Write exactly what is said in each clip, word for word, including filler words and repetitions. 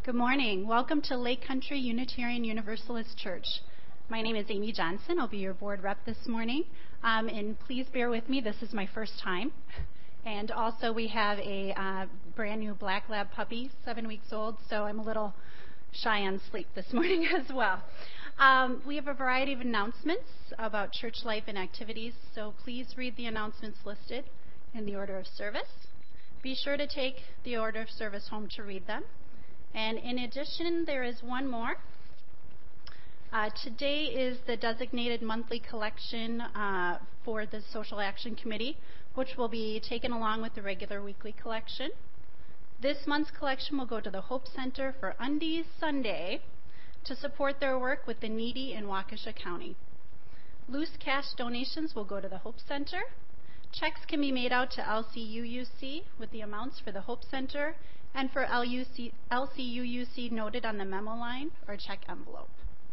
Good morning. Welcome to Lake Country Unitarian Universalist Church. My name is Amy Johnson. I'll be your board rep this morning. Um, and please bear with me. This is my first time. And also we have a uh, brand new black lab puppy, seven weeks old, so I'm a little shy on sleep this morning as well. Um, we have a variety of announcements about church life and activities, so please read the announcements listed in the order of service. Be sure to take the order of service home to read them. And in addition, there is one more. Uh, today is the designated monthly collection uh, for the Social Action Committee, which will be taken along with the regular weekly collection. This month's collection will go to the Hope Center for Undies Sunday to support their work with the needy in Waukesha County. Loose cash donations will go to the Hope Center. Checks can be made out to L C U U C with the amounts for the Hope Center and for L C U U C noted on the memo line or check envelope.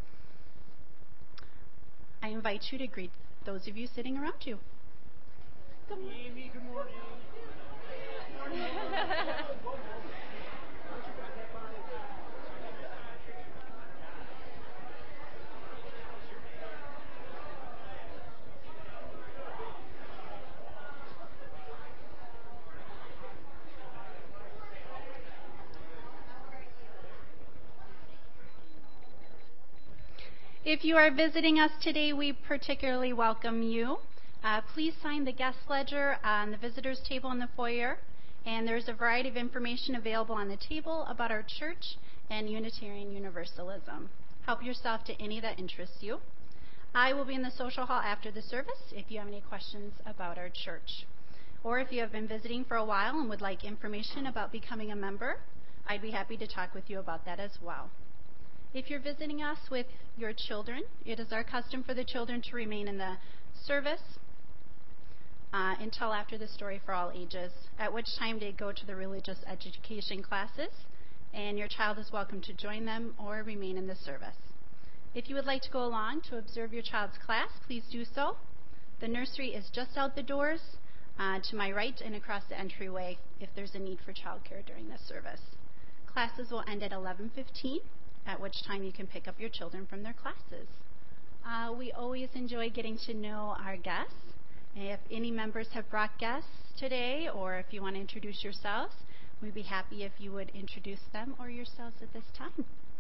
I invite you to greet those of you sitting around you. Good morning. Amy, good morning. Good morning. If you are visiting us today, we particularly welcome you. Uh, please sign the guest ledger on the visitors table in the foyer, and there's a variety of information available on the table about our church and Unitarian Universalism. Help yourself to any that interests you. I will be in the social hall after the service if you have any questions about our church. Or if you have been visiting for a while and would like information about becoming a member, I'd be happy to talk with you about that as well. If you're visiting us with your children, it is our custom for the children to remain in the service uh, until after the story for all ages, at which time they go to the religious education classes, and your child is welcome to join them or remain in the service. If you would like to go along to observe your child's class, please do so. The nursery is just out the doors uh, to my right and across the entryway if there's a need for childcare during this service. Classes will end at eleven fifteen. At which time you can pick up your children from their classes. Uh, we always enjoy getting to know our guests. If any members have brought guests today, or if you want to introduce yourselves, we'd be happy if you would introduce them or yourselves at this time.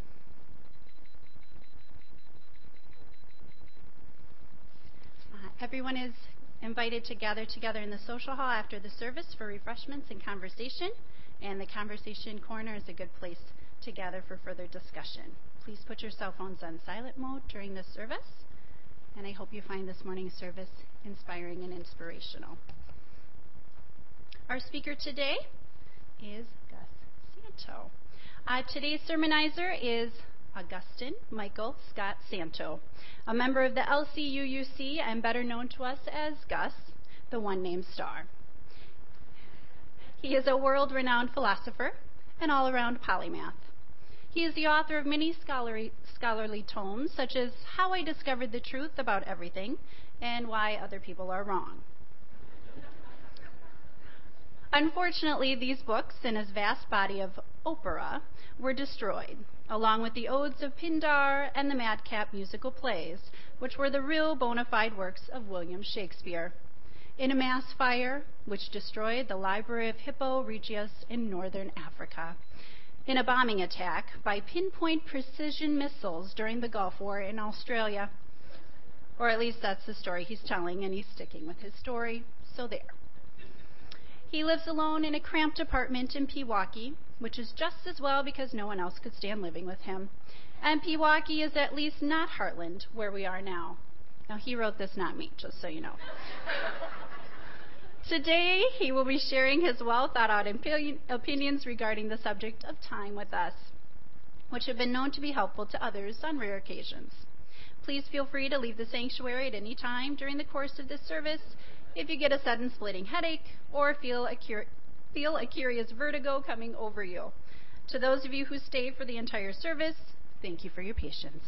Uh, everyone is invited to gather together in the social hall after the service for refreshments and conversation, and the conversation corner is a good place to gather for further discussion. Please put your cell phones on silent mode during this service, and I hope you find this morning's service inspiring and inspirational. Our speaker today is Gus Santo. Uh, today's sermonizer is Augustine Michael Scott Santo, a member of the L C U U C and better known to us as Gus, the one-named star. He is a world-renowned philosopher and all-around polymath. He is the author of many scholarly, scholarly tomes, such as How I Discovered the Truth About Everything and Why Other People Are Wrong. Unfortunately, these books and his vast body of opera were destroyed, along with the Odes of Pindar and the Madcap musical plays, which were the real bona fide works of William Shakespeare, in a mass fire which destroyed the Library of Hippo Regius in northern Africa, in a bombing attack by pinpoint precision missiles during the Gulf War in Australia. Or at least that's the story he's telling, and he's sticking with his story, so there. He lives alone in a cramped apartment in Pewaukee, which is just as well because no one else could stand living with him. And Pewaukee is at least not Heartland, where we are now. Now, he wrote this, not me, just so you know. Today, he will be sharing his well-thought-out opinions regarding the subject of time with us, which have been known to be helpful to others on rare occasions. Please feel free to leave the sanctuary at any time during the course of this service if you get a sudden splitting headache or feel a, cur- feel a curious vertigo coming over you. To those of you who stay for the entire service, thank you for your patience.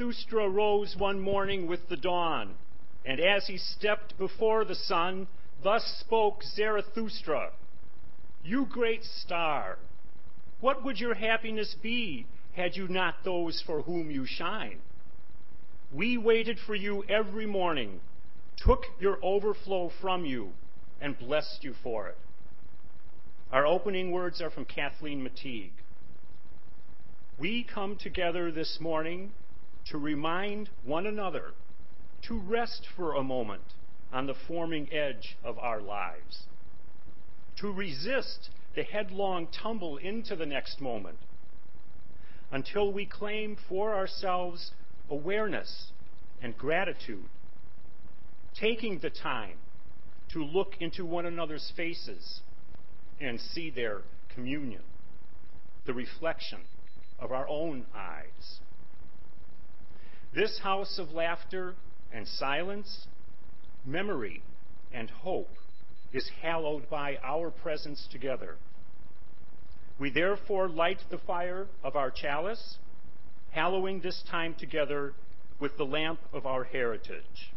Zarathustra rose one morning with the dawn, and as he stepped before the sun, thus spoke Zarathustra, "You great star, what would your happiness be had you not those for whom you shine? We waited for you every morning, took your overflow from you, and blessed you for it." Our opening words are from Kathleen Mateague. We come together this morning to remind one another to rest for a moment on the forming edge of our lives, to resist the headlong tumble into the next moment, until we claim for ourselves awareness and gratitude, taking the time to look into one another's faces and see their communion, the reflection of our own eyes. This house of laughter and silence, memory and hope is hallowed by our presence together. We therefore light the fire of our chalice, hallowing this time together with the lamp of our heritage.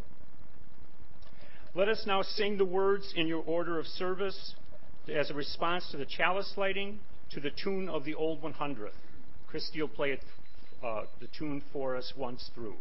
Let us now sing the words in your order of service as a response to the chalice lighting to the tune of the Old one hundredth. Christy will play it, uh, the tune for us once through.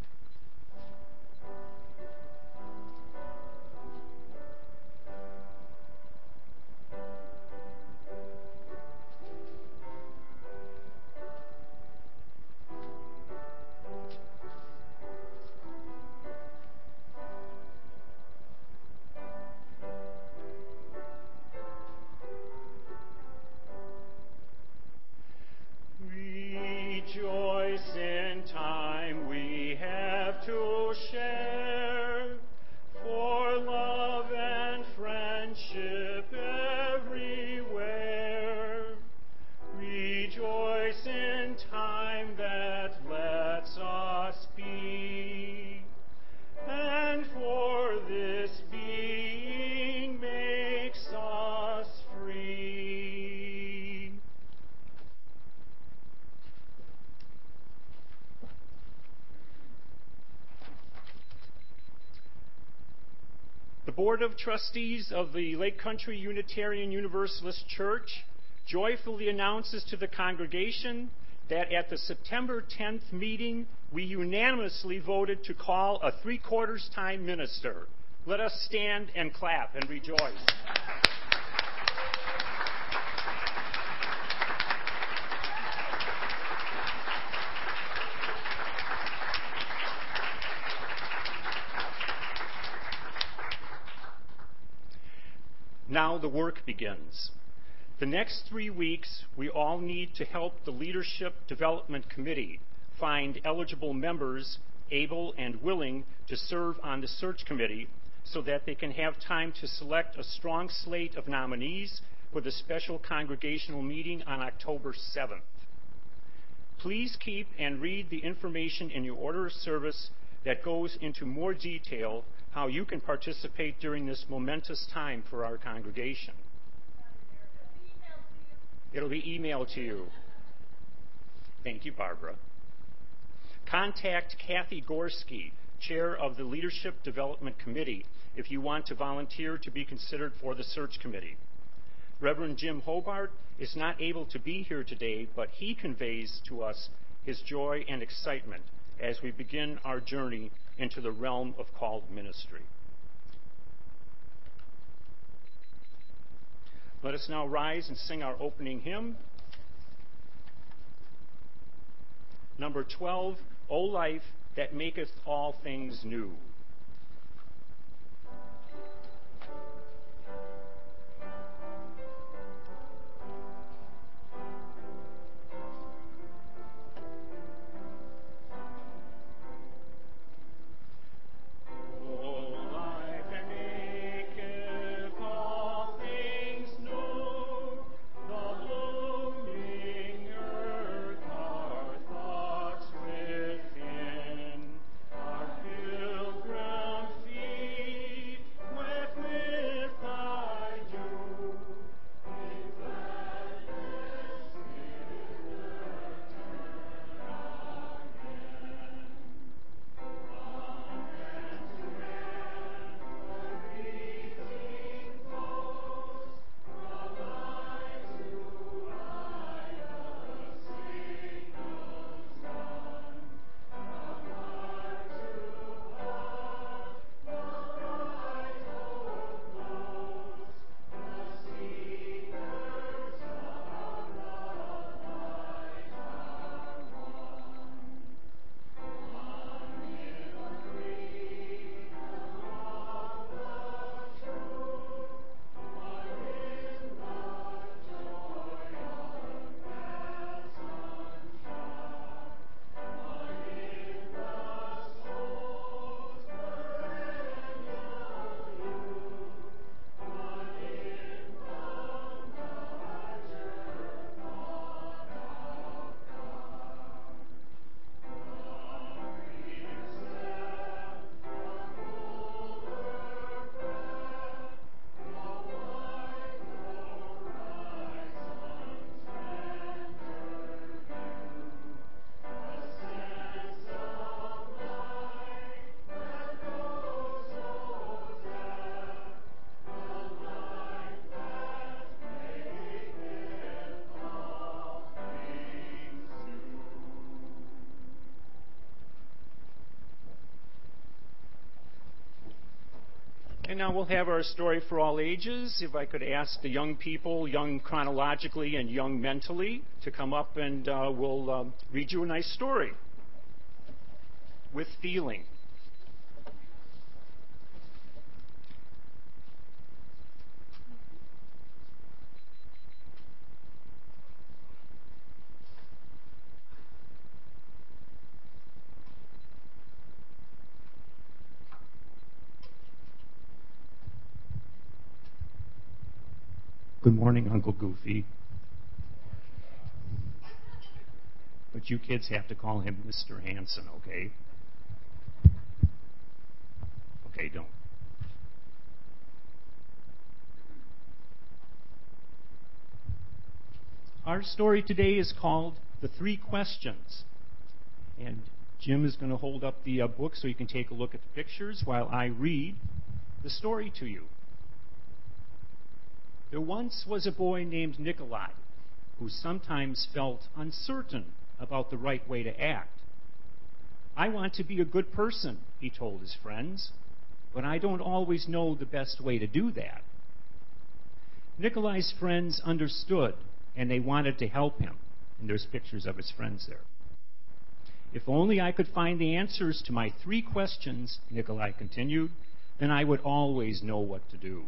Rejoice in time we have to share, for love and friendship everywhere. Rejoice in time that lets us be, and for this being makes us free. The Board of Trustees of the Lake Country Unitarian Universalist Church joyfully announces to the congregation that at the September tenth meeting, we unanimously voted to call a three-quarters time minister. Let us stand and clap and rejoice. Now the work begins. The next three weeks, we all need to help the Leadership Development Committee find eligible members able and willing to serve on the search committee so that they can have time to select a strong slate of nominees for the special congregational meeting on October seventh. Please keep and read the information in your order of service that goes into more detail how you can participate during this momentous time for our congregation. It'll be emailed to you. Thank you, Barbara. Contact Kathy Gorski, Chair of the Leadership Development Committee, if you want to volunteer to be considered for the search committee. Reverend Jim Hobart is not able to be here today, but he conveys to us his joy and excitement as we begin our journey into the realm of called ministry. Let us now rise and sing our opening hymn. Number twelve, O Life That Maketh All Things New. Pilgrim now we'll have our story for all ages. If I could ask the young people, young chronologically and young mentally, to come up and uh, we'll um, read you a nice story with feeling. Good morning, Uncle Goofy. But you kids have to call him Mister Hanson, okay? Okay, don't. Our story today is called The Three Questions. And Jim is going to hold up the uh, book so you can take a look at the pictures while I read the story to you. There once was a boy named Nikolai who sometimes felt uncertain about the right way to act. I want to be a good person, he told his friends, but I don't always know the best way to do that. Nikolai's friends understood, and they wanted to help him. And there's pictures of his friends there. If only I could find the answers to my three questions, Nikolai continued, then I would always know what to do.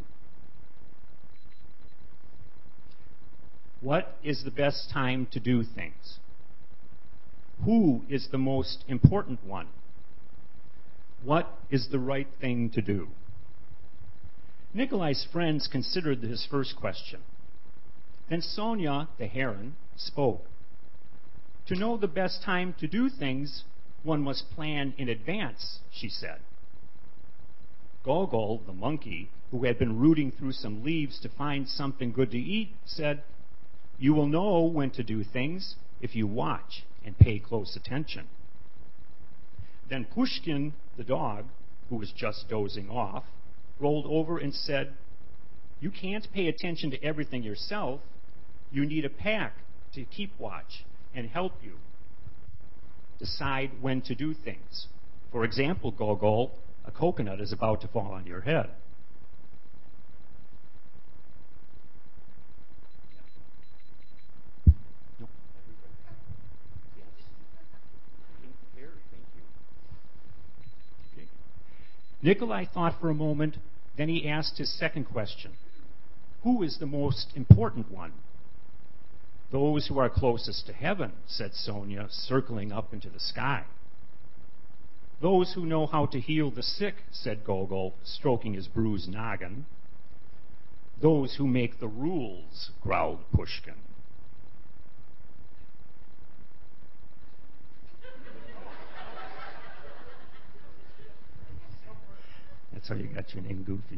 What is the best time to do things? Who is the most important one? What is the right thing to do? Nikolai's friends considered his first question. Then Sonia, the heron, spoke. To know the best time to do things, one must plan in advance, she said. Gogol, the monkey, who had been rooting through some leaves to find something good to eat, said, You will know when to do things if you watch and pay close attention. Then Pushkin, the dog, who was just dozing off, rolled over and said, You can't pay attention to everything yourself. You need a pack to keep watch and help you decide when to do things. For example, Gogol, a coconut is about to fall on your head. Nikolai thought for a moment, then he asked his second question. Who is the most important one? Those who are closest to heaven, said Sonia, circling up into the sky. Those who know how to heal the sick, said Gogol, stroking his bruised noggin. Those who make the rules, growled Pushkin. That's how you got your name, Goofy.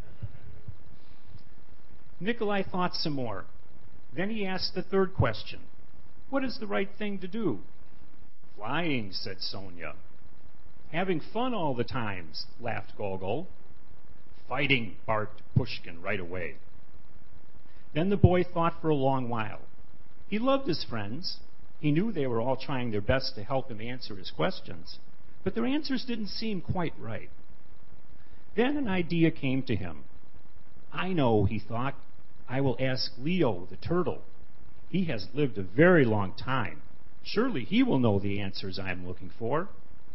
Nikolai thought some more. Then he asked the third question. What is the right thing to do? Flying, said Sonia. Having fun all the time, laughed Gogol. Fighting, barked Pushkin right away. Then the boy thought for a long while. He loved his friends. He knew they were all trying their best to help him answer his questions, but their answers didn't seem quite right. Then an idea came to him. I know, he thought. I will ask Leo, the turtle. He has lived a very long time. Surely he will know the answers I am looking for.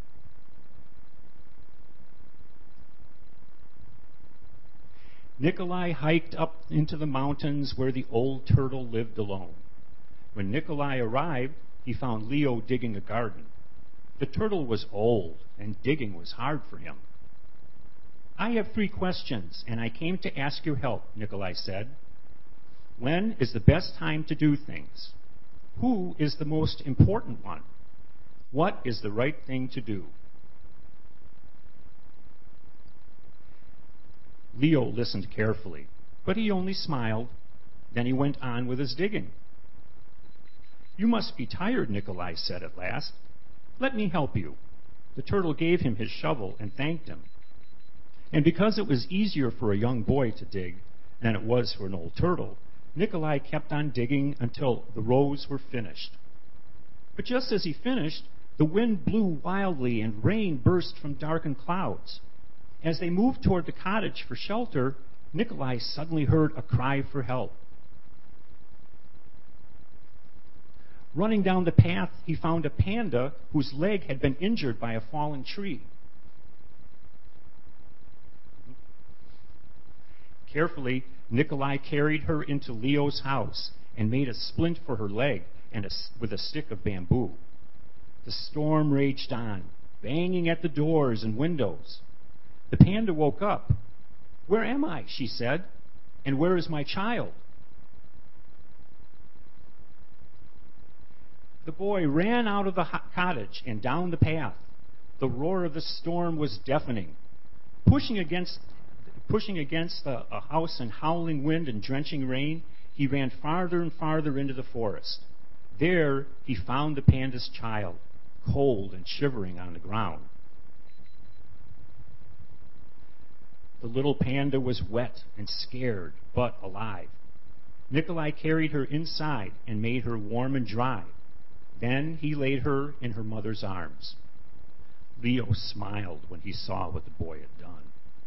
Nikolai hiked up into the mountains where the old turtle lived alone. When Nikolai arrived, he found Leo digging a garden. The turtle was old, and digging was hard for him. I have three questions, and I came to ask your help, Nikolai said. When is the best time to do things? Who is the most important one? What is the right thing to do? Leo listened carefully, but he only smiled. Then he went on with his digging. You must be tired, Nikolai said at last. Let me help you. The turtle gave him his shovel and thanked him. And because it was easier for a young boy to dig than it was for an old turtle, Nikolai kept on digging until the rows were finished. But just as he finished, the wind blew wildly and rain burst from darkened clouds. As they moved toward the cottage for shelter, Nikolai suddenly heard a cry for help. Running down the path, he found a panda whose leg had been injured by a fallen tree. Carefully, Nikolai carried her into Leo's house and made a splint for her leg and a, with a stick of bamboo. The storm raged on, banging at the doors and windows. The panda woke up. "Where am I?" she said. "And where is my child?" The boy ran out of the cottage and down the path. The roar of the storm was deafening. Pushing against, pushing against a, a house in howling wind and drenching rain, he ran farther and farther into the forest. There, he found the panda's child, cold and shivering on the ground. The little panda was wet and scared, but alive. Nikolai carried her inside and made her warm and dry. Then he laid her in her mother's arms. Leo smiled when he saw what the boy had done.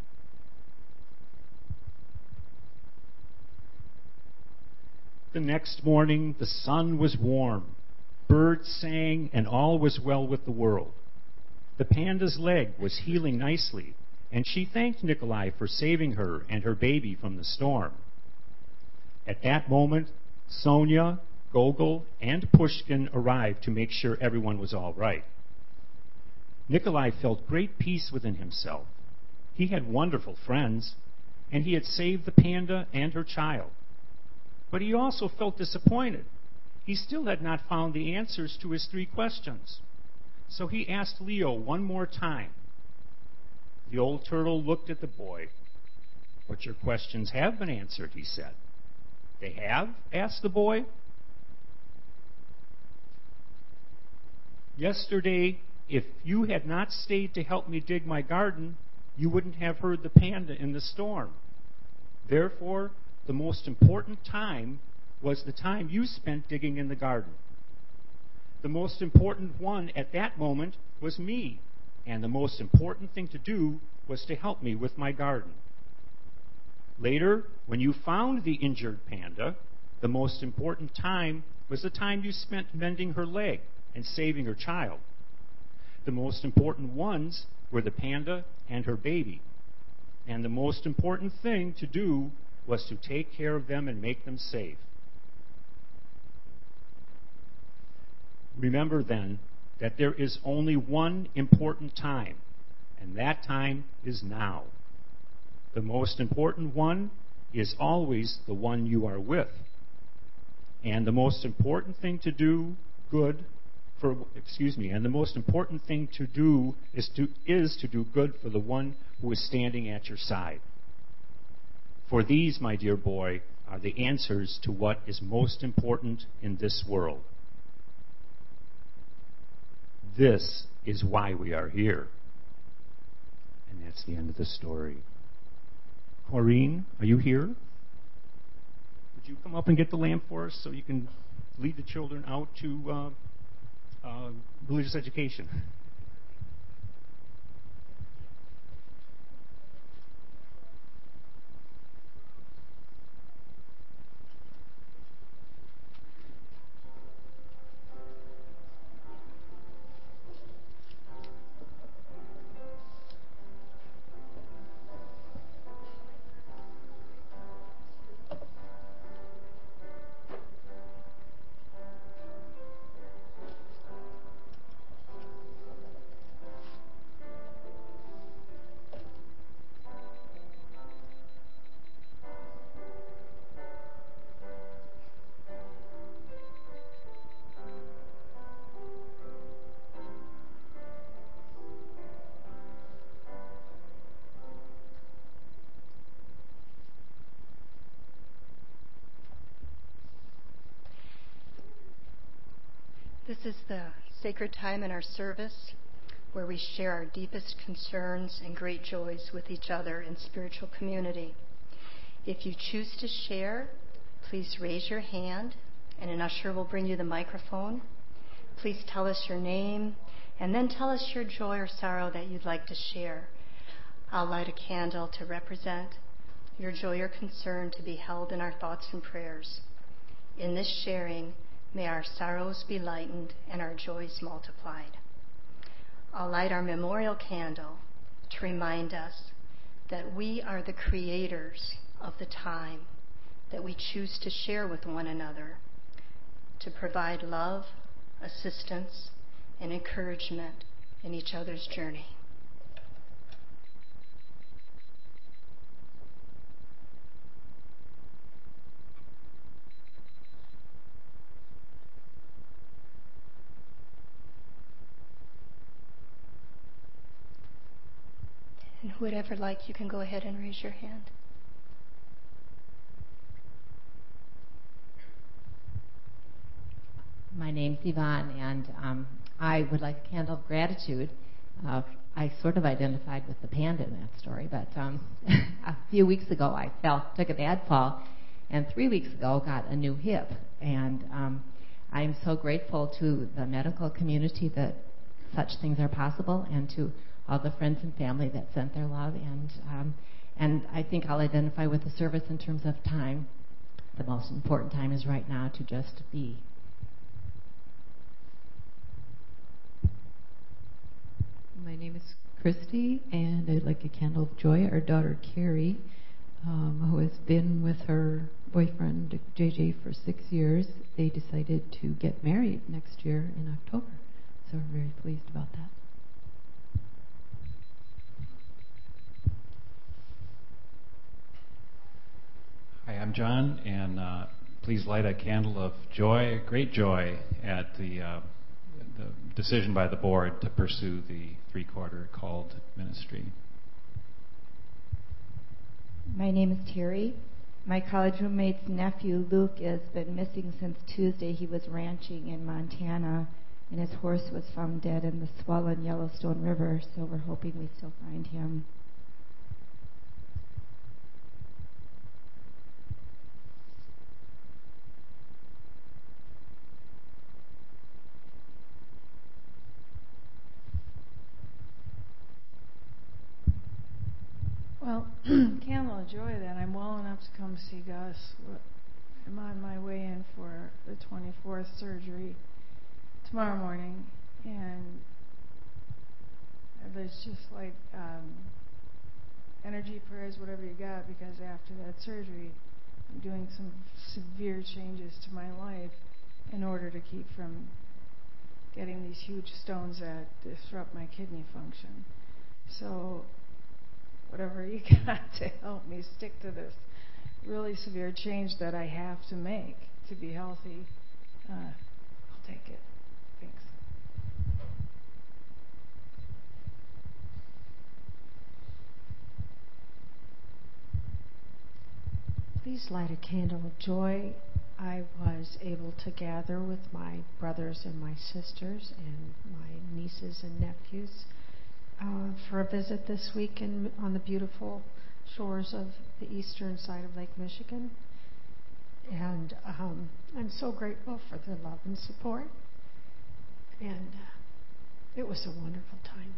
The next morning, the sun was warm. Birds sang, and all was well with the world. The panda's leg was healing nicely, and she thanked Nikolai for saving her and her baby from the storm. At that moment, Sonia, Gogol, and Pushkin arrived to make sure everyone was all right. Nikolai felt great peace within himself. He had wonderful friends, and he had saved the panda and her child. But he also felt disappointed. He still had not found the answers to his three questions. So he asked Leo one more time. The old turtle looked at the boy. "But your questions have been answered," he said. "They have?" asked the boy. "Yesterday, if you had not stayed to help me dig my garden, you wouldn't have heard the panda in the storm. Therefore, the most important time was the time you spent digging in the garden. The most important one at that moment was me, and the most important thing to do was to help me with my garden. Later, when you found the injured panda, the most important time was the time you spent mending her leg and saving her child. The most important ones were the panda and her baby. And the most important thing to do was to take care of them and make them safe. Remember then that there is only one important time, and that time is now. The most important one is always the one you are with. And the most important thing to do good for excuse me, and the most important thing to do is to is to do good for the one who is standing at your side. For these, my dear boy, are the answers to what is most important in this world. This is why we are here." And that's the end of the story. Corrine, are you here? Would you come up and get the lamp for us so you can lead the children out to uh, uh, religious education? This is the sacred time in our service where we share our deepest concerns and great joys with each other in spiritual community. If you choose to share, please raise your hand and an usher will bring you the microphone. Please tell us your name and then tell us your joy or sorrow that you'd like to share. I'll light a candle to represent your joy or concern to be held in our thoughts and prayers. In this sharing, may our sorrows be lightened and our joys multiplied. I'll light our memorial candle to remind us that we are the creators of the time that we choose to share with one another, to provide love, assistance, and encouragement in each other's journey. And who would ever like, you can go ahead and raise your hand. My name's Yvonne, and um, I would like a candle of gratitude. Uh, I sort of identified with the panda in that story, but um, a few weeks ago I fell, took a bad fall, and three weeks ago got a new hip. And um, I'm so grateful to the medical community that such things are possible, and to all the friends and family that sent their love. And um, and I think I'll identify with the service in terms of time. The most important time is right now to just be. My name is Christy, and I'd like a candle of joy. Our daughter Carrie, um, who has been with her boyfriend J J for six years, they decided to get married next year in October. So we're very pleased about that. Hi, I'm John, and uh, please light a candle of joy, great joy, at the, uh, the decision by the board to pursue the three-quarter called ministry. My name is Terry. My college roommate's nephew, Luke, has been missing since Tuesday. He was ranching in Montana, and his horse was found dead in the swollen Yellowstone River, so we're hoping we still find him. Well, candle of joy then. I'm well enough to come see Gus. I'm on my way in for the twenty-fourth surgery tomorrow morning, and there's just like um, energy prayers, whatever you got, because after that surgery, I'm doing some severe changes to my life in order to keep from getting these huge stones that disrupt my kidney function. So whatever you got to help me stick to this really severe change that I have to make to be healthy, uh, I'll take it. Thanks. Please light a candle of joy. I was able to gather with my brothers and my sisters and my nieces and nephews Uh, for a visit this week in, on the beautiful shores of the eastern side of Lake Michigan. And um, I'm so grateful for their love and support. And uh, it was a wonderful time.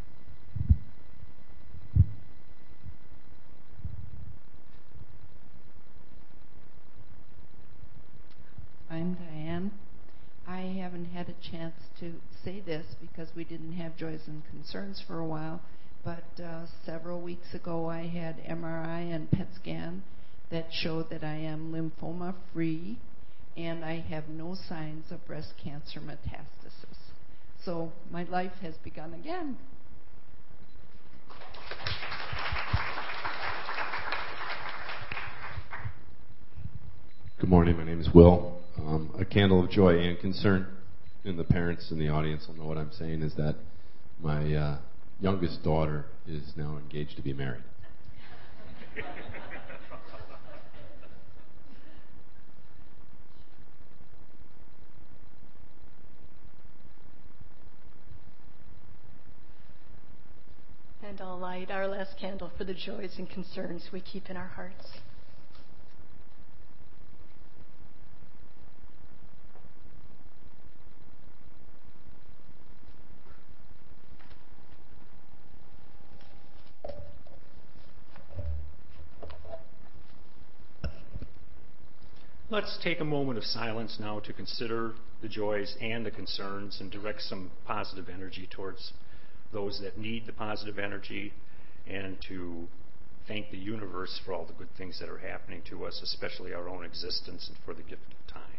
I'm Diane. I haven't had a chance to say this because we didn't have Joys and Concerns for a while, but uh, several weeks ago I had M R I and P E T scan that showed that I am lymphoma free and I have no signs of breast cancer metastasis. So my life has begun again. Good morning. My name is Will. Um, a candle of joy and concern, and the parents in the audience will know what I'm saying, is that my uh, youngest daughter is now engaged to be married. And I'll light our last candle for the joys and concerns we keep in our hearts. Let's take a moment of silence now to consider the joys and the concerns and direct some positive energy towards those that need the positive energy, and to thank the universe for all the good things that are happening to us, especially our own existence, and for the gift of time.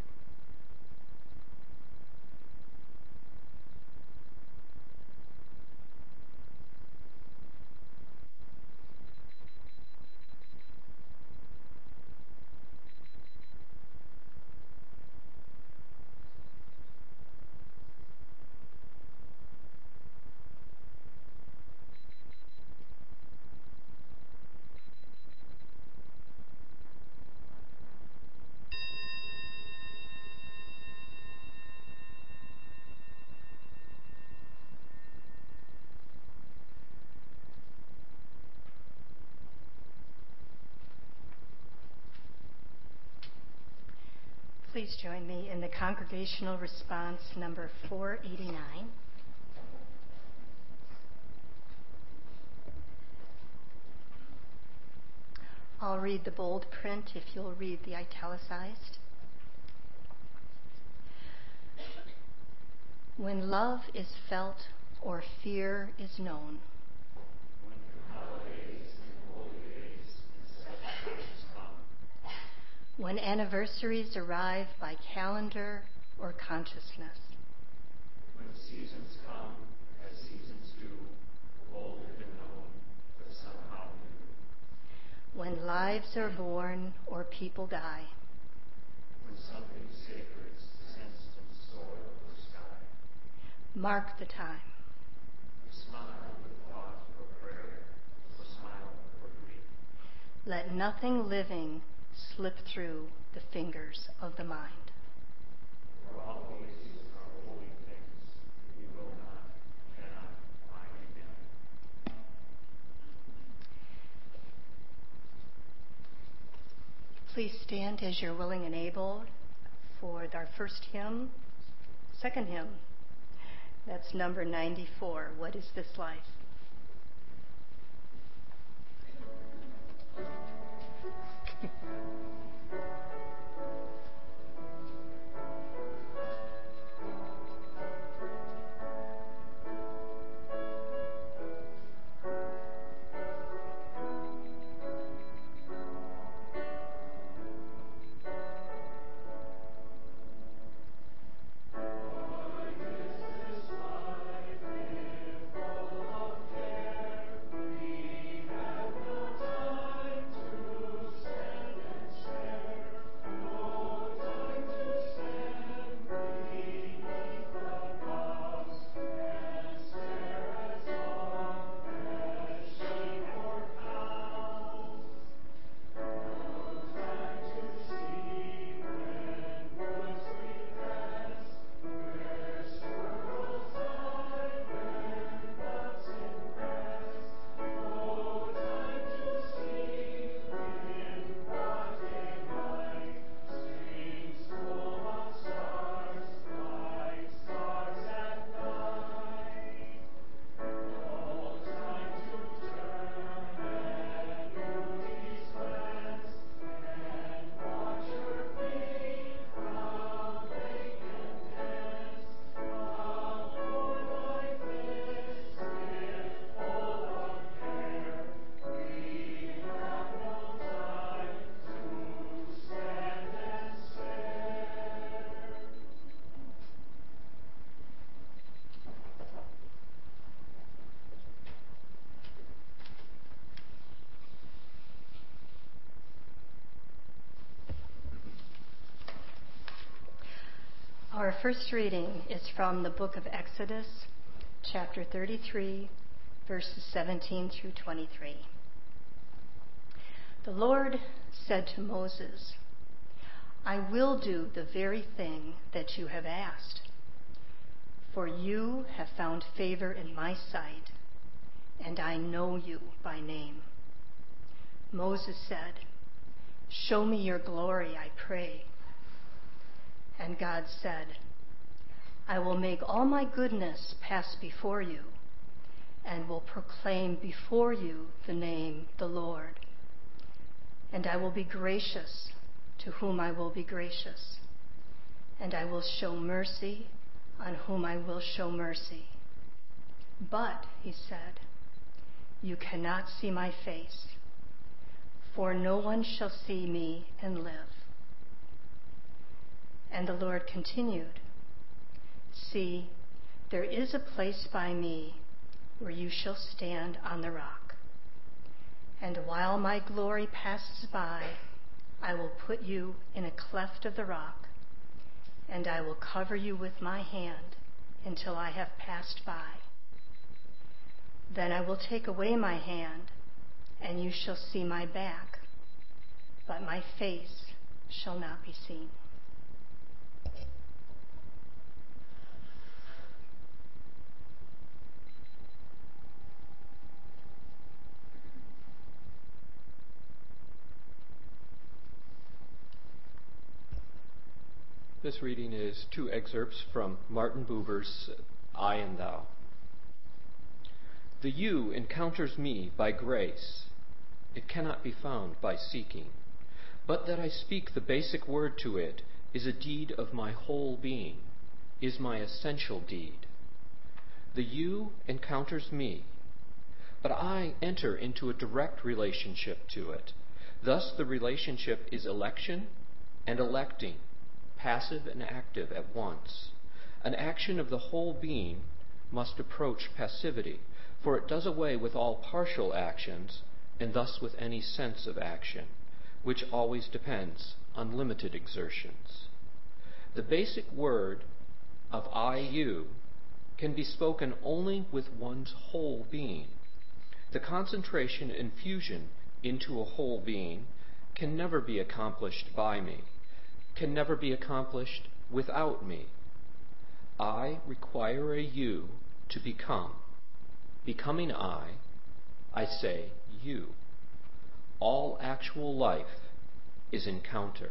Please join me in the congregational response number four eighty-nine. I'll read the bold print if you'll read the italicized. When love is felt or fear is known, when anniversaries arrive by calendar or consciousness, when seasons come as seasons do, old and known, but somehow new, when lives are born or people die, when something sacred descends from soil or sky, mark the time. Smile with thought or prayer, or smile or grief. Let nothing living slip through the fingers of the mind. For all these are holy things we will not, cannot find again. Please stand as you're willing and able for our first hymn, second hymn. That's number ninety-four, What is This Life? Our first reading is from the book of Exodus, chapter thirty-three, verses seventeen through twenty-three. The Lord said to Moses, I will do the very thing that you have asked, for you have found favor in my sight, and I know you by name. Moses said, Show me your glory, I pray. And God said, I will make all my goodness pass before you, and will proclaim before you the name, the Lord. And I will be gracious to whom I will be gracious, and I will show mercy on whom I will show mercy. But, he said, you cannot see my face, for no one shall see me and live. And the Lord continued, see, there is a place by me where you shall stand on the rock. And while my glory passes by, I will put you in a cleft of the rock, and I will cover you with my hand until I have passed by. Then I will take away my hand, and you shall see my back, but my face shall not be seen. This reading is two excerpts from Martin Buber's I and Thou. The you encounters me by grace. It cannot be found by seeking. But that I speak the basic word to it is a deed of my whole being, is my essential deed. The you encounters me, but I enter into a direct relationship to it. Thus the relationship is election and electing, passive and active at once. An action of the whole being must approach passivity, for it does away with all partial actions, and thus with any sense of action, which always depends on limited exertions. The basic word of I, you can be spoken only with one's whole being. The concentration and fusion into a whole being can never be accomplished by me, can never be accomplished without me. I require a you to become. Becoming I, I say you. All actual life is encounter.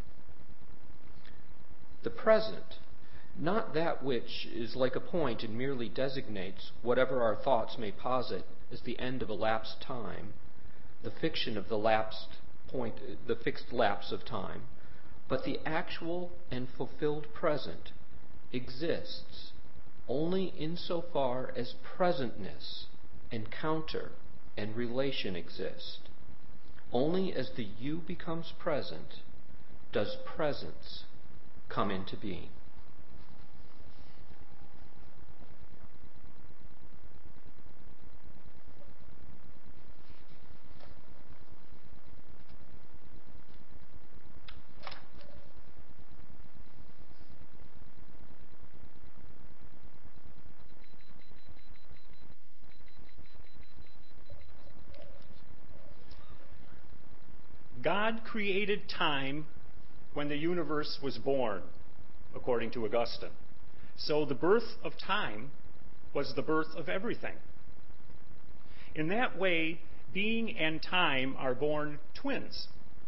The present, not that which is like a point and merely designates whatever our thoughts may posit as the end of a lapsed time, the fiction of the lapsed point, the fixed lapse of time, but the actual and fulfilled present exists only insofar as presentness, encounter, and relation exist. Only as the you becomes present does presence come into being. God created time when the universe was born, according to Augustine. So the birth of time was the birth of everything. In that way, being and time are born twins.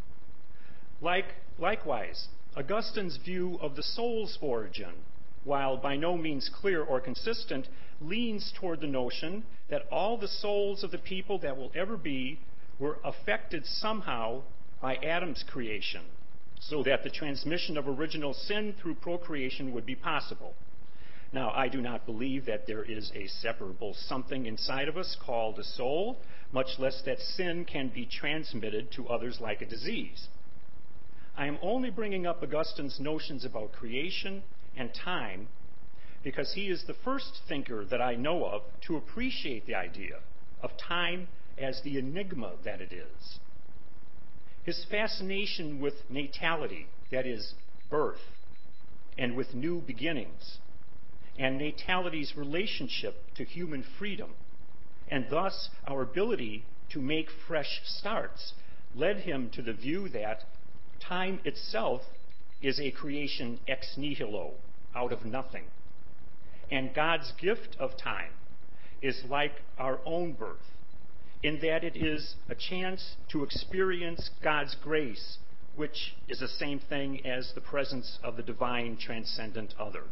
Like, likewise, Augustine's view of the soul's origin, while by no means clear or consistent, leans toward the notion that all the souls of the people that will ever be were affected somehow by Adam's creation, so that the transmission of original sin through procreation would be possible. Now, I do not believe that there is a separable something inside of us called a soul, much less that sin can be transmitted to others like a disease. I am only bringing up Augustine's notions about creation and time because he is the first thinker that I know of to appreciate the idea of time as the enigma that it is. His fascination with natality, that is, birth, and with new beginnings, and natality's relationship to human freedom, and thus our ability to make fresh starts, led him to the view that time itself is a creation ex nihilo, out of nothing. And God's gift of time is like our own birth, in that it is a chance to experience God's grace, which is the same thing as the presence of the divine transcendent other.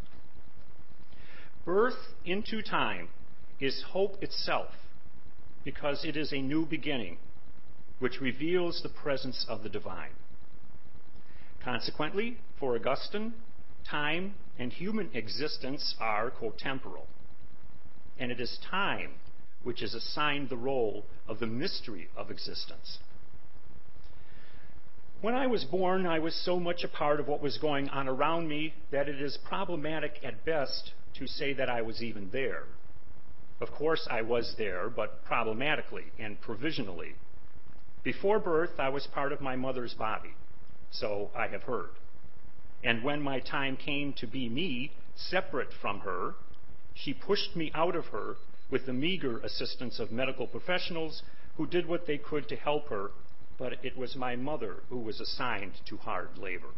Birth into time is hope itself, because it is a new beginning, which reveals the presence of the divine. Consequently, for Augustine, time and human existence are cotemporal, and it is time which is assigned the role of the mystery of existence. When I was born, I was so much a part of what was going on around me that it is problematic at best to say that I was even there. Of course, I was there, but problematically and provisionally. Before birth, I was part of my mother's body, so I have heard. And when my time came to be me, separate from her, she pushed me out of her with the meager assistance of medical professionals who did what they could to help her, but it was my mother who was assigned to hard labor.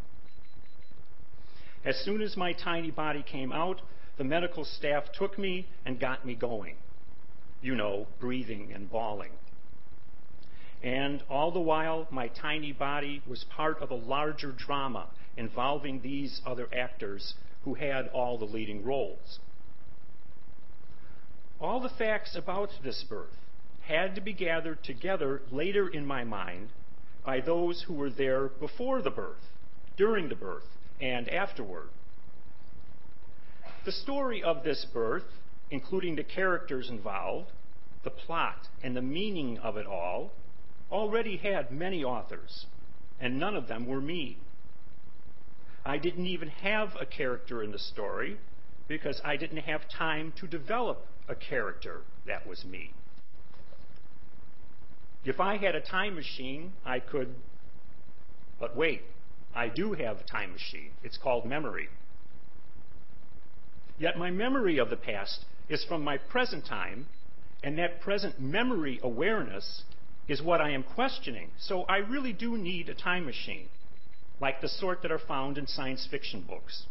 As soon as my tiny body came out, the medical staff took me and got me going. You know, breathing and bawling. And all the while, my tiny body was part of a larger drama involving these other actors who had all the leading roles. All the facts about this birth had to be gathered together later in my mind by those who were there before the birth, during the birth, and afterward. The story of this birth, including the characters involved, the plot, and the meaning of it all, already had many authors, and none of them were me. I didn't even have a character in the story because I didn't have time to develop a character that was me. If I had a time machine, I could... But wait, I do have a time machine. It's called memory. Yet my memory of the past is from my present time, and that present memory awareness is what I am questioning. So I really do need a time machine, like the sort that are found in science fiction books.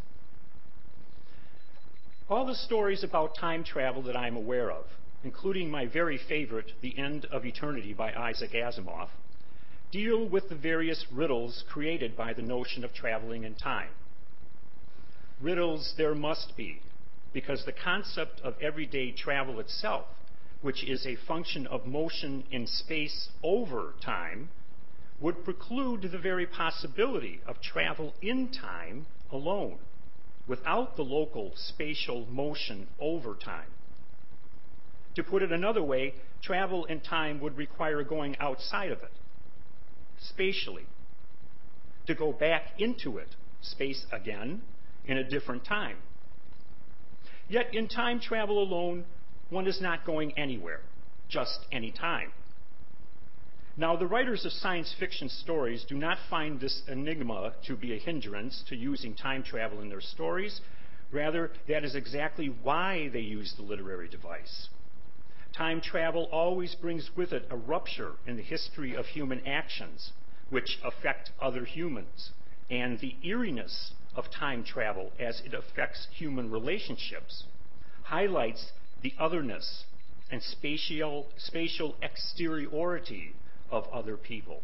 All the stories about time travel that I'm aware of, including my very favorite, The End of Eternity by Isaac Asimov, deal with the various riddles created by the notion of traveling in time. Riddles there must be, because the concept of everyday travel itself, which is a function of motion in space over time, would preclude the very possibility of travel in time alone, without the local spatial motion over time. To put it another way, travel in time would require going outside of it, spatially, to go back into it, space again, in a different time. Yet in time travel alone, one is not going anywhere, just any time. Now, the writers of science fiction stories do not find this enigma to be a hindrance to using time travel in their stories. Rather, that is exactly why they use the literary device. Time travel always brings with it a rupture in the history of human actions, which affect other humans, and the eeriness of time travel as it affects human relationships highlights the otherness and spatial, spatial exteriority of other people.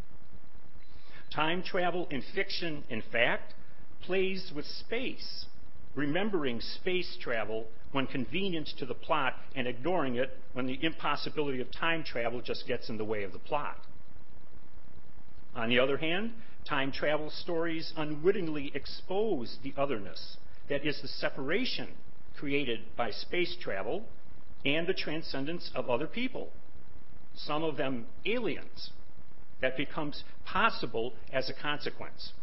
Time travel in fiction, in fact, plays with space, remembering space travel when convenient to the plot and ignoring it when the impossibility of time travel just gets in the way of the plot. On the other hand, time travel stories unwittingly expose the otherness, that is, the separation created by space travel and the transcendence of other people, some of them aliens, that becomes possible as a consequence.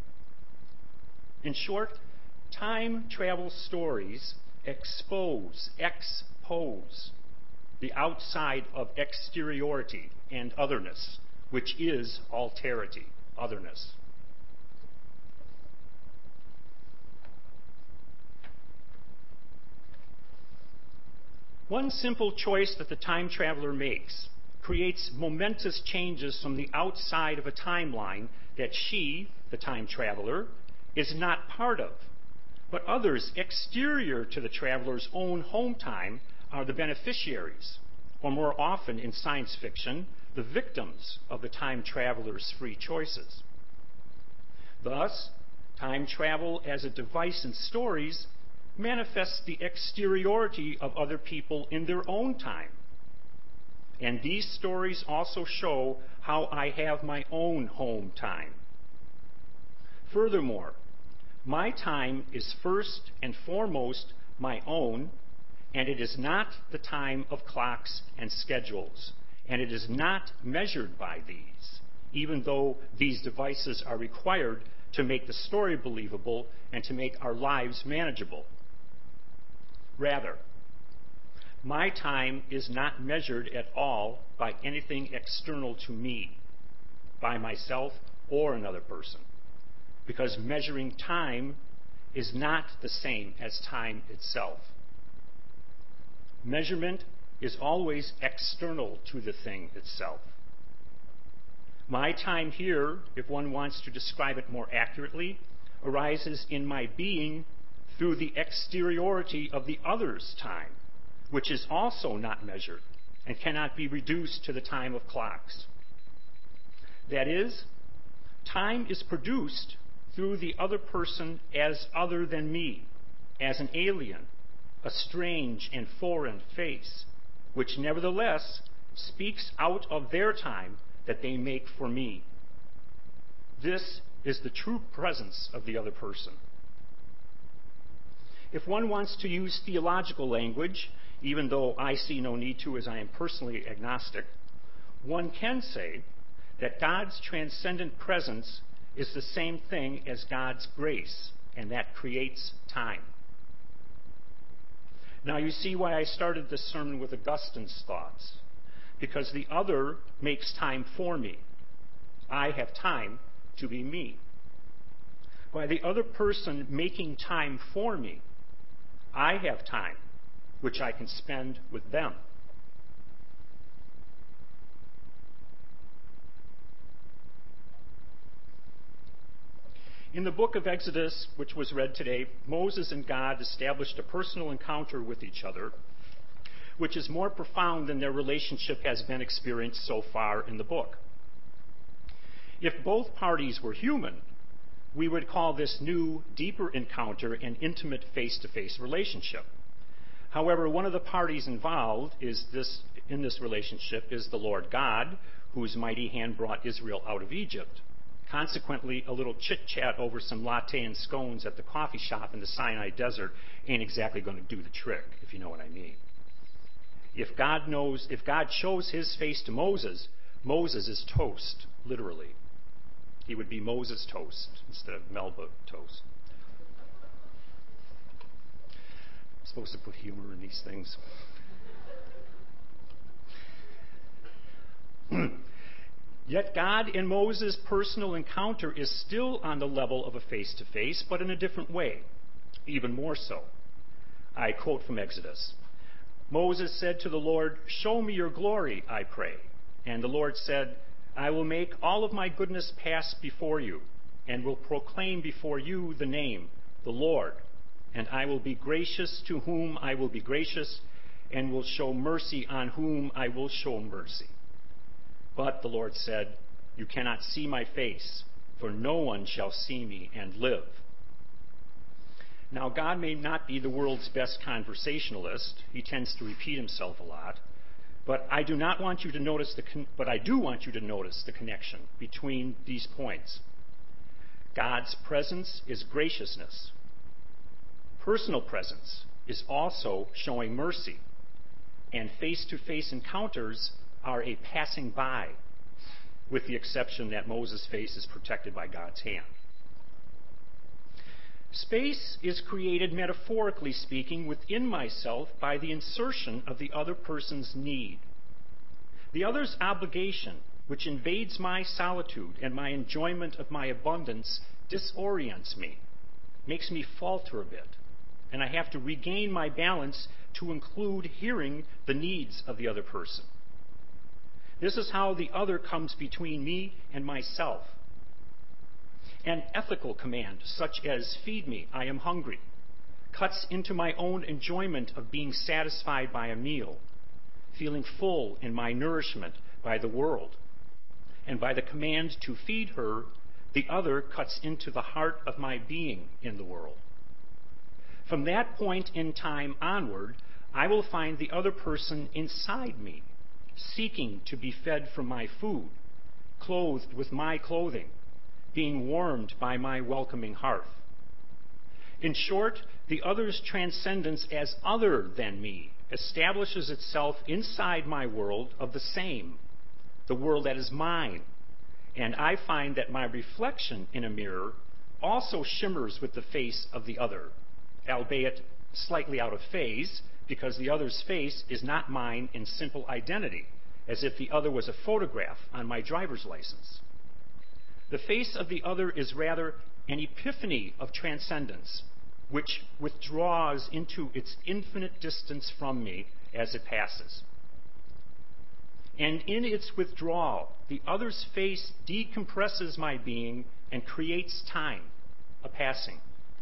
In short, time travel stories expose, expose the outside of exteriority and otherness, which is alterity, otherness. One simple choice that the time traveler makes creates momentous changes from the outside of a timeline that she, the time traveler, is not part of. But others exterior to the traveler's own home time are the beneficiaries, or more often in science fiction, the victims of the time traveler's free choices. Thus, time travel as a device in stories manifests the exteriority of other people in their own time. And these stories also show how I have my own home time. Furthermore, my time is first and foremost my own, and it is not the time of clocks and schedules, and it is not measured by these, even though these devices are required to make the story believable and to make our lives manageable. Rather, my time is not measured at all by anything external to me, by myself or another person, because measuring time is not the same as time itself. Measurement is always external to the thing itself. My time here, if one wants to describe it more accurately, arises in my being through the exteriority of the other's time, which is also not measured and cannot be reduced to the time of clocks. That is, time is produced through the other person as other than me, as an alien, a strange and foreign face, which nevertheless speaks out of their time that they make for me. This is the true presence of the other person. If one wants to use theological language, even though I see no need to as I am personally agnostic, one can say that God's transcendent presence is the same thing as God's grace, and that creates time. Now you see why I started this sermon with Augustine's thoughts, because the other makes time for me. I have time to be me. By the other person making time for me, I have time which I can spend with them. In the book of Exodus, which was read today, Moses and God established a personal encounter with each other, which is more profound than their relationship has been experienced so far in the book. If both parties were human, we would call this new, deeper encounter an intimate face-to-face relationship. However, one of the parties involved is this, in this relationship is the Lord God, whose mighty hand brought Israel out of Egypt. Consequently, a little chit-chat over some latte and scones at the coffee shop in the Sinai desert ain't exactly going to do the trick, if you know what I mean. If God knows, if God shows his face to Moses, Moses is toast, literally. He would be Moses toast instead of Melba toast. I'm supposed to put humor in these things. Yet God and Moses' personal encounter is still on the level of a face-to-face, but in a different way, even more so. I quote from Exodus. Moses said to the Lord, "Show me your glory, I pray." And the Lord said, "I will make all of my goodness pass before you, and will proclaim before you the name, the Lord. And I will be gracious to whom I will be gracious, and will show mercy on whom I will show mercy." But the Lord said, "You cannot see my face, for no one shall see me and live." Now, God may not be the world's best conversationalist. He tends to repeat himself a lot. But I do not want you to notice the con- but I do want you to notice the connection between these points. God's presence is graciousness. Personal presence is also showing mercy. And face-to-face encounters are a passing by, with the exception that Moses' face is protected by God's hand. Space is created, metaphorically speaking, within myself by the insertion of the other person's need. The other's obligation, which invades my solitude and my enjoyment of my abundance, disorients me, makes me falter a bit, and I have to regain my balance to include hearing the needs of the other person. This is how the other comes between me and myself. An ethical command, such as "feed me, I am hungry," cuts into my own enjoyment of being satisfied by a meal, feeling full in my nourishment by the world. And by the command to feed her, the other cuts into the heart of my being in the world. From that point in time onward, I will find the other person inside me, seeking to be fed from my food, clothed with my clothing, being warmed by my welcoming hearth. In short, the other's transcendence as other than me establishes itself inside my world of the same, the world that is mine. And I find that my reflection in a mirror also shimmers with the face of the other, albeit slightly out of phase, because the other's face is not mine in simple identity, as if the other was a photograph on my driver's license. The face of the other is rather an epiphany of transcendence, which withdraws into its infinite distance from me as it passes. And in its withdrawal, the other's face decompresses my being and creates time, a passing.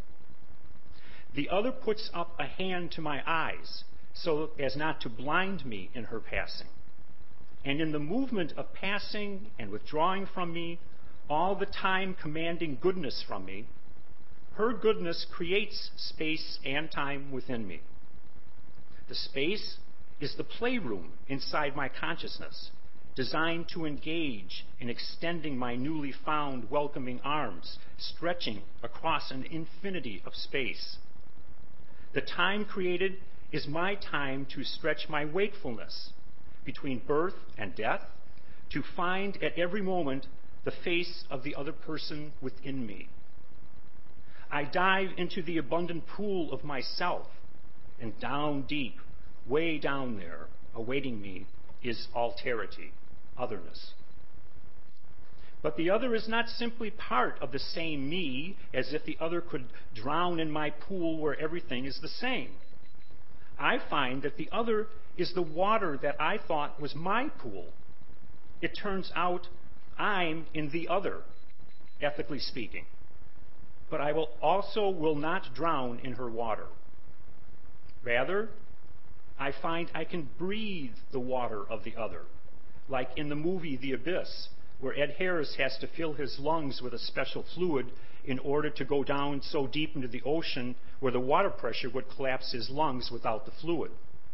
The other puts up a hand to my eyes so as not to blind me in her passing. And in the movement of passing and withdrawing from me, all the time commanding goodness from me, her goodness creates space and time within me. The space is the playroom inside my consciousness, designed to engage in extending my newly found welcoming arms, stretching across an infinity of space. The time created is my time to stretch my wakefulness between birth and death, to find at every moment the face of the other person within me. I dive into the abundant pool of myself, and down deep, way down there, awaiting me, is alterity, otherness. But the other is not simply part of the same me, as if the other could drown in my pool where everything is the same. I find that the other is the water that I thought was my pool. It turns out I'm in the other, ethically speaking. But I will also will not drown in her water. Rather, I find I can breathe the water of the other, like in the movie The Abyss, where Ed Harris has to fill his lungs with a special fluid in order to go down so deep into the ocean where the water pressure would collapse his lungs without the fluid.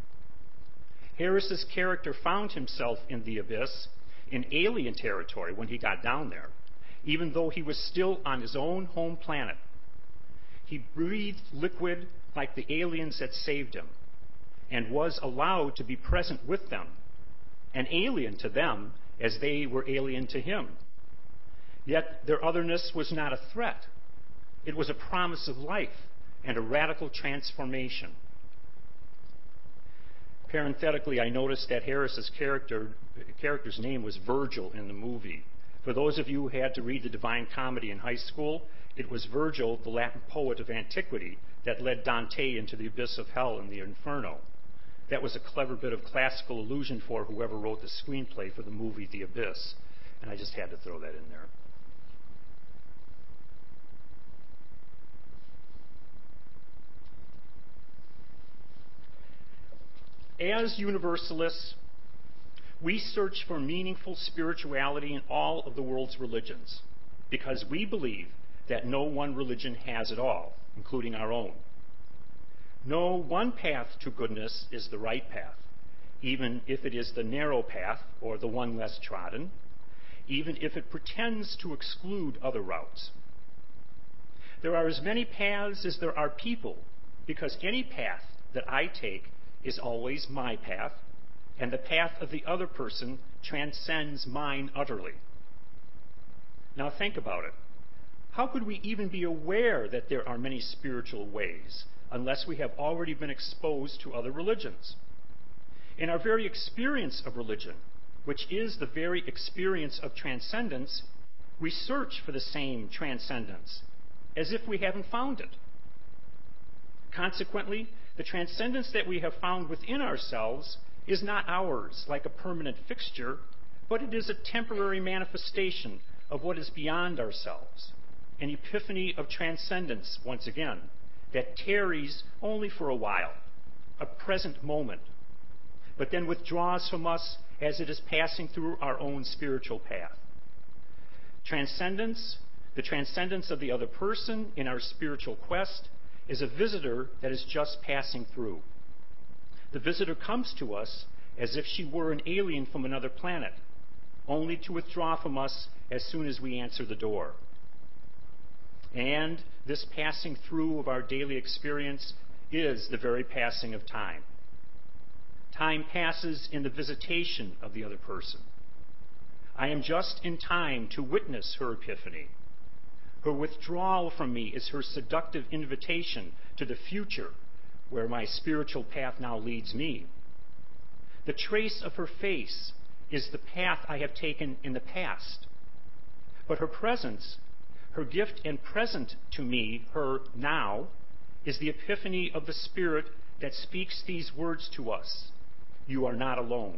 Harris's character found himself in the abyss, in alien territory when he got down there, even though he was still on his own home planet. He breathed liquid like the aliens that saved him, and was allowed to be present with them, an alien to them as they were alien to him. Yet their otherness was not a threat. It was a promise of life and a radical transformation. Parenthetically, I noticed that Harris's character, character's name was Virgil in the movie. For those of you who had to read the Divine Comedy in high school, it was Virgil, the Latin poet of antiquity, that led Dante into the abyss of hell and the inferno. That was a clever bit of classical allusion for whoever wrote the screenplay for the movie The Abyss, and I just had to throw that in there. As Universalists, we search for meaningful spirituality in all of the world's religions because we believe that no one religion has it all, including our own. No one path to goodness is the right path, even if it is the narrow path or the one less trodden, even if it pretends to exclude other routes. There are as many paths as there are people, because any path that I take is always my path, and the path of the other person transcends mine utterly. Now think about it. How could we even be aware that there are many spiritual ways unless we have already been exposed to other religions? In our very experience of religion, which is the very experience of transcendence, we search for the same transcendence, as if we haven't found it. Consequently, the transcendence that we have found within ourselves is not ours like a permanent fixture, but it is a temporary manifestation of what is beyond ourselves, an epiphany of transcendence, once again, that tarries only for a while, a present moment, but then withdraws from us as it is passing through our own spiritual path. Transcendence, the transcendence of the other person in our spiritual quest, is a visitor that is just passing through. The visitor comes to us as if she were an alien from another planet, only to withdraw from us as soon as we answer the door. And this passing through of our daily experience is the very passing of time. Time passes in the visitation of the other person. I am just in time to witness her epiphany. Her withdrawal from me is her seductive invitation to the future, where my spiritual path now leads me. The trace of her face is the path I have taken in the past. But her presence, her gift and present to me, her now, is the epiphany of the Spirit that speaks these words to us. You are not alone.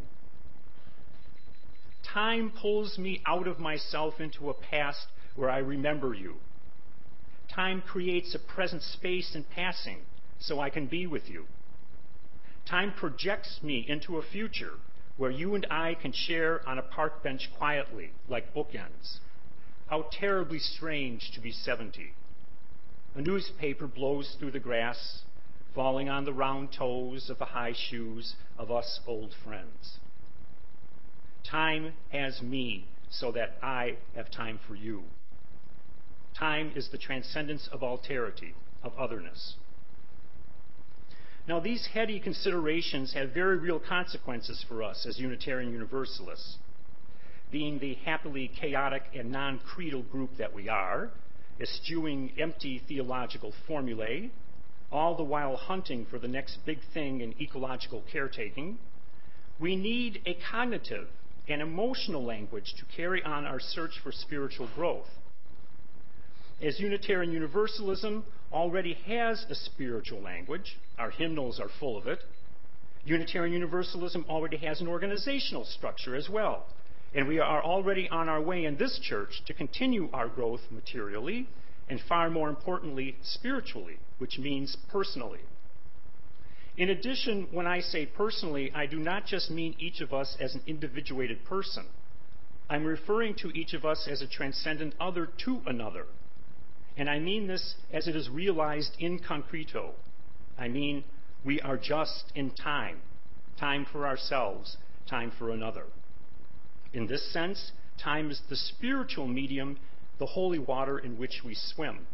Time pulls me out of myself into a past where I remember you. Time creates a present space in passing so I can be with you. Time projects me into a future where you and I can share on a park bench quietly, like bookends. How terribly strange to be seventy. A newspaper blows through the grass, falling on the round toes of the high shoes of us old friends. Time has me so that I have time for you. Time is the transcendence of alterity, of otherness. Now, these heady considerations have very real consequences for us as Unitarian Universalists. Being the happily chaotic and non-creedal group that we are, eschewing empty theological formulae, all the while hunting for the next big thing in ecological caretaking, we need a cognitive and emotional language to carry on our search for spiritual growth. As Unitarian Universalism already has a spiritual language, our hymnals are full of it, Unitarian Universalism already has an organizational structure as well. And we are already on our way in this church to continue our growth materially and, far more importantly, spiritually, which means personally. In addition, when I say personally, I do not just mean each of us as an individuated person. I'm referring to each of us as a transcendent other to another. And I mean this as it is realized in concreto. I mean, we are just in time. Time for ourselves, time for another. In this sense, time is the spiritual medium, the holy water in which we swim.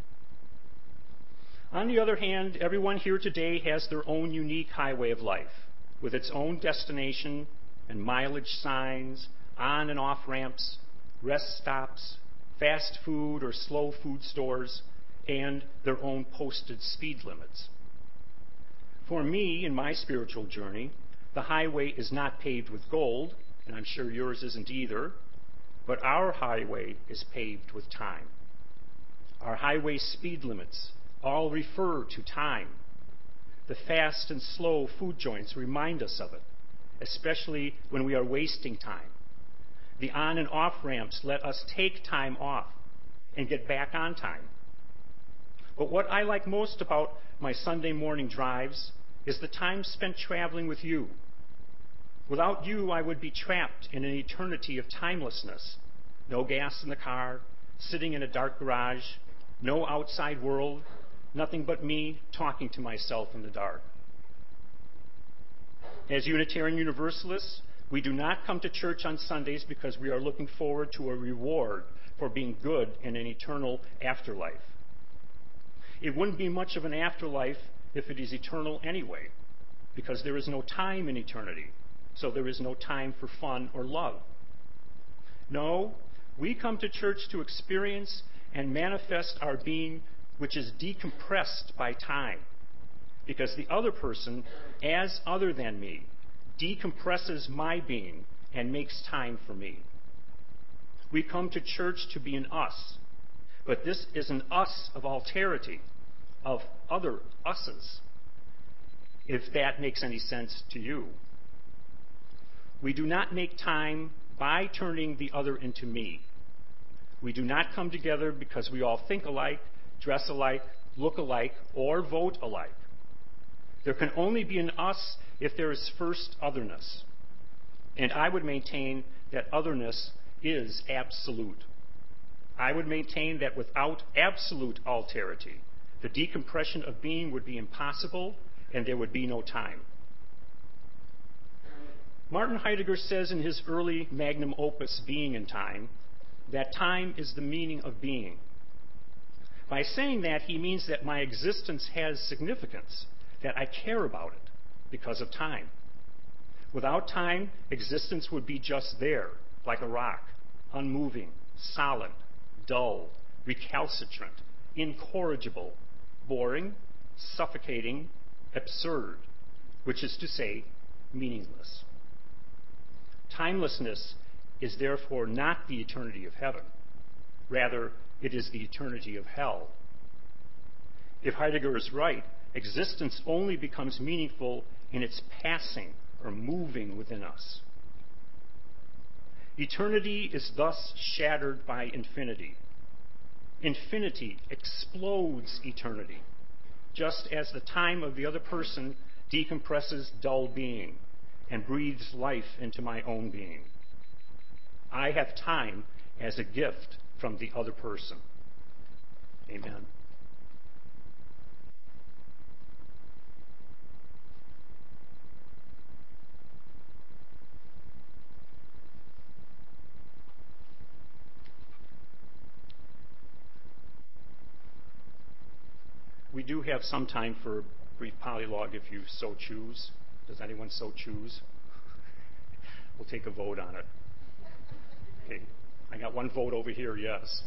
On the other hand, everyone here today has their own unique highway of life, with its own destination and mileage signs, on and off ramps, rest stops, fast food or slow food stores, and their own posted speed limits. For me, in my spiritual journey, the highway is not paved with gold, and I'm sure yours isn't either, but our highway is paved with time. Our highway speed limits all refer to time. The fast and slow food joints remind us of it, especially when we are wasting time. The on and off ramps let us take time off and get back on time. But what I like most about my Sunday morning drives is the time spent traveling with you. Without you, I would be trapped in an eternity of timelessness. No gas in the car, sitting in a dark garage, no outside world, nothing but me talking to myself in the dark. As Unitarian Universalists, we do not come to church on Sundays because we are looking forward to a reward for being good in an eternal afterlife. It wouldn't be much of an afterlife if it is eternal anyway, because there is no time in eternity. So there is no time for fun or love. No, we come to church to experience and manifest our being, which is decompressed by time, because the other person, as other than me, decompresses my being and makes time for me. We come to church to be an us, but this is an us of alterity, of other us's, if that makes any sense to you. We do not make time by turning the other into me. We do not come together because we all think alike, dress alike, look alike, or vote alike. There can only be an us if there is first otherness. And I would maintain that otherness is absolute. I would maintain that without absolute alterity, the decompression of being would be impossible and there would be no time. Martin Heidegger says in his early magnum opus, Being in Time, that time is the meaning of being. By saying that, he means that my existence has significance, that I care about it because of time. Without time, existence would be just there, like a rock, unmoving, solid, dull, recalcitrant, incorrigible, boring, suffocating, absurd, which is to say, meaningless. Timelessness is therefore not the eternity of heaven. Rather, it is the eternity of hell. If Heidegger is right, existence only becomes meaningful in its passing or moving within us. Eternity is thus shattered by infinity. Infinity explodes eternity, just as the time of the other person decompresses dull being and breathes life into my own being. I have time as a gift from the other person. Amen. We do have some time for a brief polylogue if you so choose. Does anyone so choose? We'll take a vote on it. Okay. I got one vote over here, yes.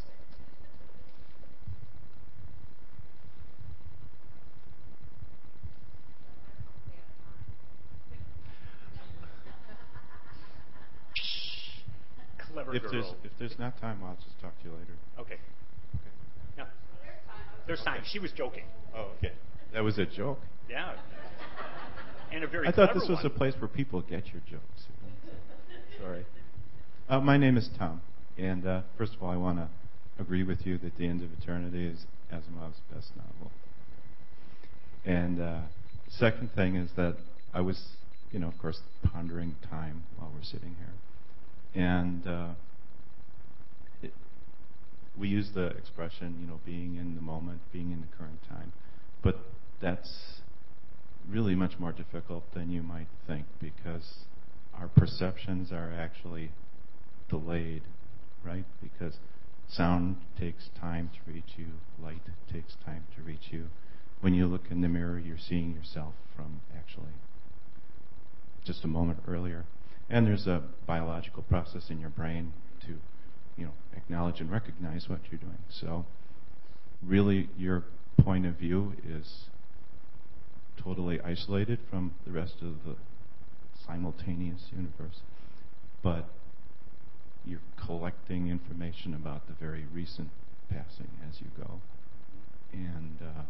Clever if girl. There's, if there's not time, I'll just talk to you later. Okay. Okay. Yeah. There's time. She was joking. Oh, okay. That was a joke? Yeah. And a very I thought this was one. a place where people get your jokes. Sorry. Uh, my name is Tom. And uh, first of all, I want to agree with you that The End of Eternity is Asimov's best novel. And uh, second thing is that I was, you know, of course, pondering time while we're sitting here. And uh, it, we use the expression, you know, being in the moment, being in the current time. But that's really much more difficult than you might think, because our perceptions are actually delayed, right? Because sound takes time to reach you, light takes time to reach you. When you look in the mirror, you're seeing yourself from actually just a moment earlier. And there's a biological process in your brain to, you know, acknowledge and recognize what you're doing. So really your point of view is totally isolated from the rest of the simultaneous universe. But you're collecting information about the very recent passing as you go. And uh,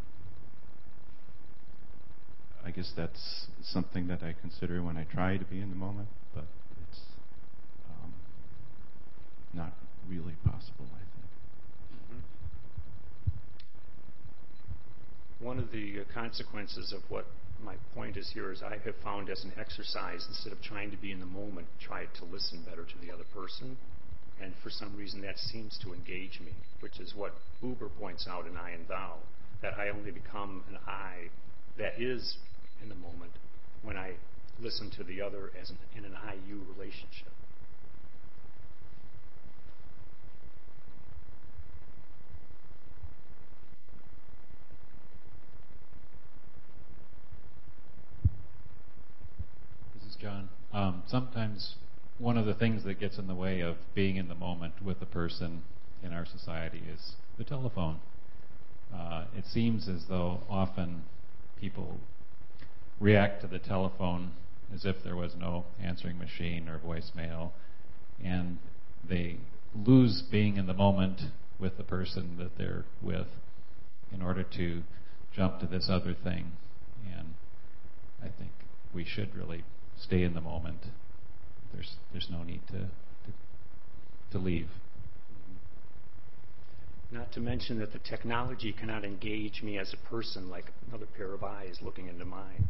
I guess that's something that I consider when I try to be in the moment, but it's um, not really possible, I think. Mm-hmm. One of the uh, consequences of what my point is here is I have found as an exercise, instead of trying to be in the moment, try to listen better to the other person. And for some reason that seems to engage me, which is what Buber points out in I and Thou, that I only become an I that is in the moment when I listen to the other as an, in an I-you relationship. This is John. Um, sometimes one of the things that gets in the way of being in the moment with a person in our society is the telephone. Uh, it seems as though often people react to the telephone as if there was no answering machine or voicemail, and they lose being in the moment with the person that they're with in order to jump to this other thing. And I think we should really stay in the moment. There's there's no need to to, to leave. Not to mention that the technology cannot engage me as a person like another pair of eyes looking into mine.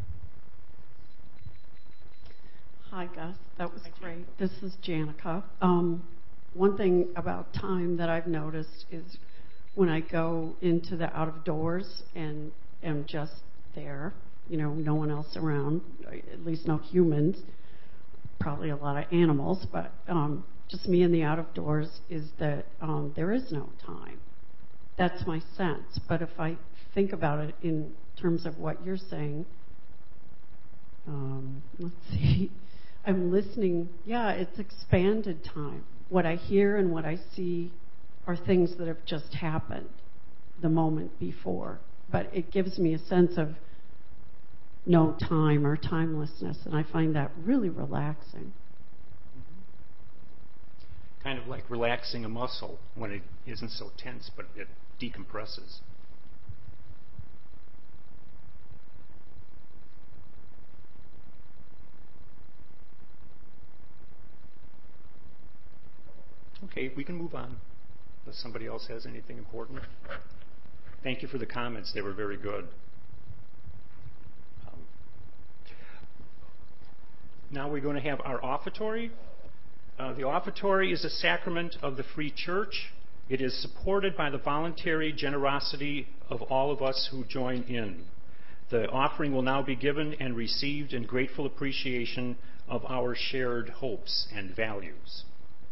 Hi, Gus. That was great. This is Janica. Um, one thing about time that I've noticed is when I go into the out of doors and am just there, you know, no one else around, at least no humans, probably a lot of animals, but um, just me in the out of doors, is that um, there is no time. That's my sense. But if I think about it in terms of what you're saying, um, let's see, I'm listening. Yeah, it's expanded time. What I hear and what I see are things that have just happened the moment before. But it gives me a sense of no time or timelessness, and I find that really relaxing. Kind of like relaxing a muscle when it isn't so tense, but it decompresses. Okay, we can move on, unless somebody else has anything important. Thank you for the comments. They were very good. Um, now we're going to have our offertory. Uh, the offertory is a sacrament of the Free Church. It is supported by the voluntary generosity of all of us who join in. The offering will now be given and received in grateful appreciation of our shared hopes and values.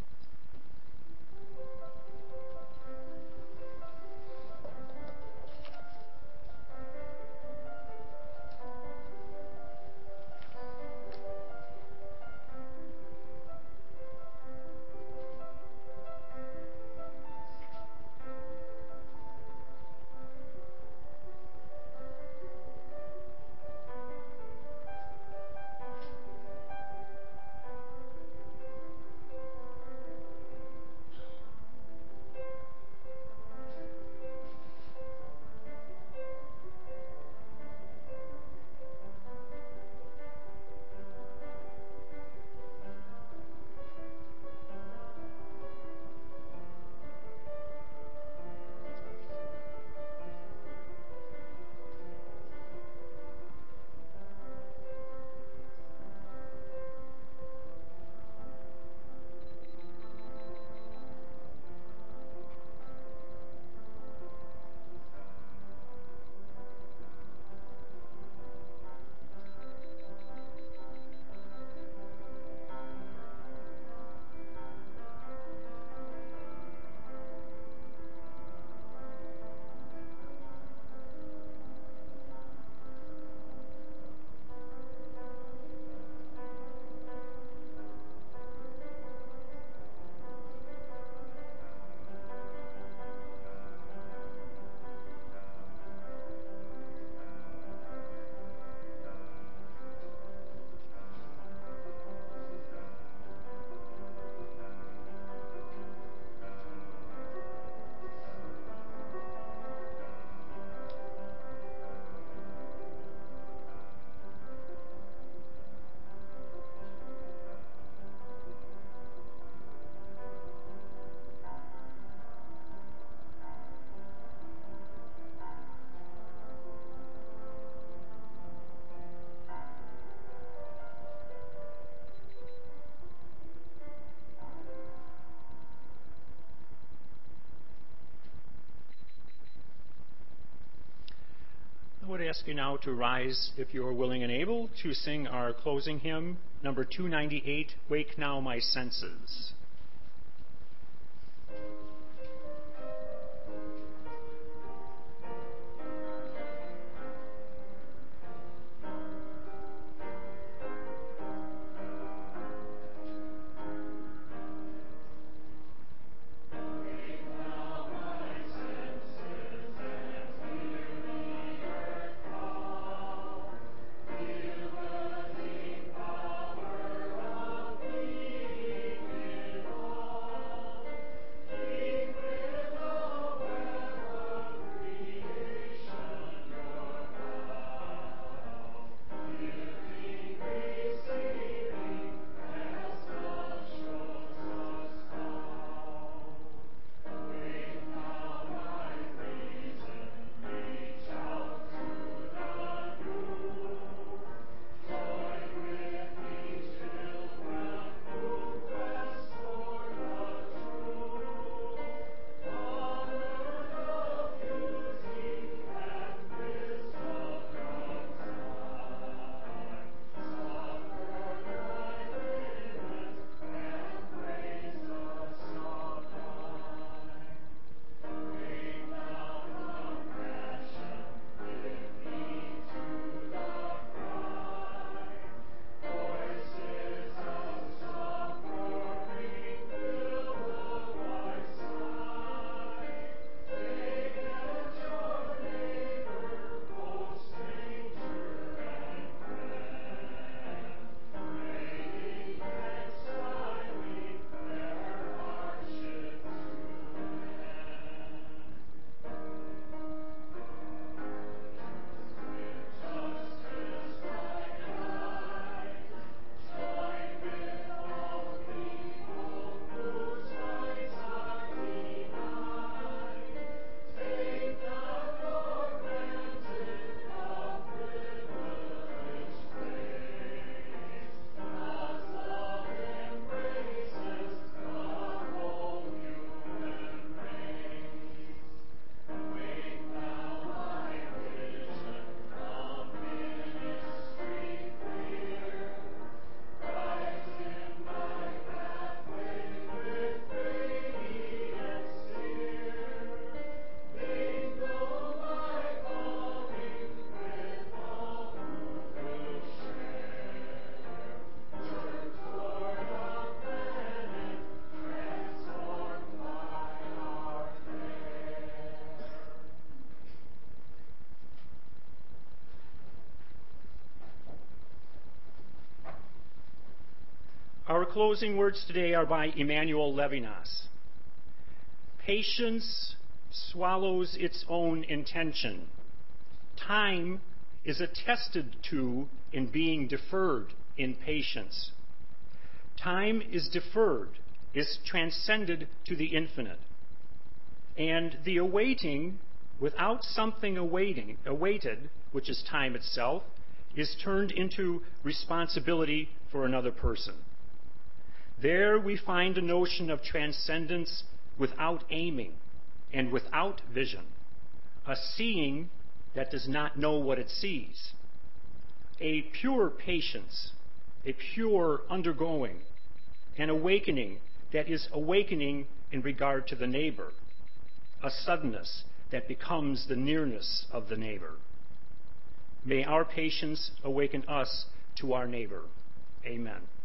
I would ask you now to rise, if you are willing and able, to sing our closing hymn, number two ninety-eight, Wake Now My Senses. Thank you. closing words today are by Emmanuel Levinas. Patience swallows its own intention. Time is attested to in being deferred in patience. Time is deferred, is transcended to the infinite. And the awaiting, without something awaiting, awaited, which is time itself, is turned into responsibility for another person. There we find a notion of transcendence without aiming and without vision, a seeing that does not know what it sees, a pure patience, a pure undergoing, an awakening that is awakening in regard to the neighbor, a suddenness that becomes the nearness of the neighbor. May our patience awaken us to our neighbor. Amen.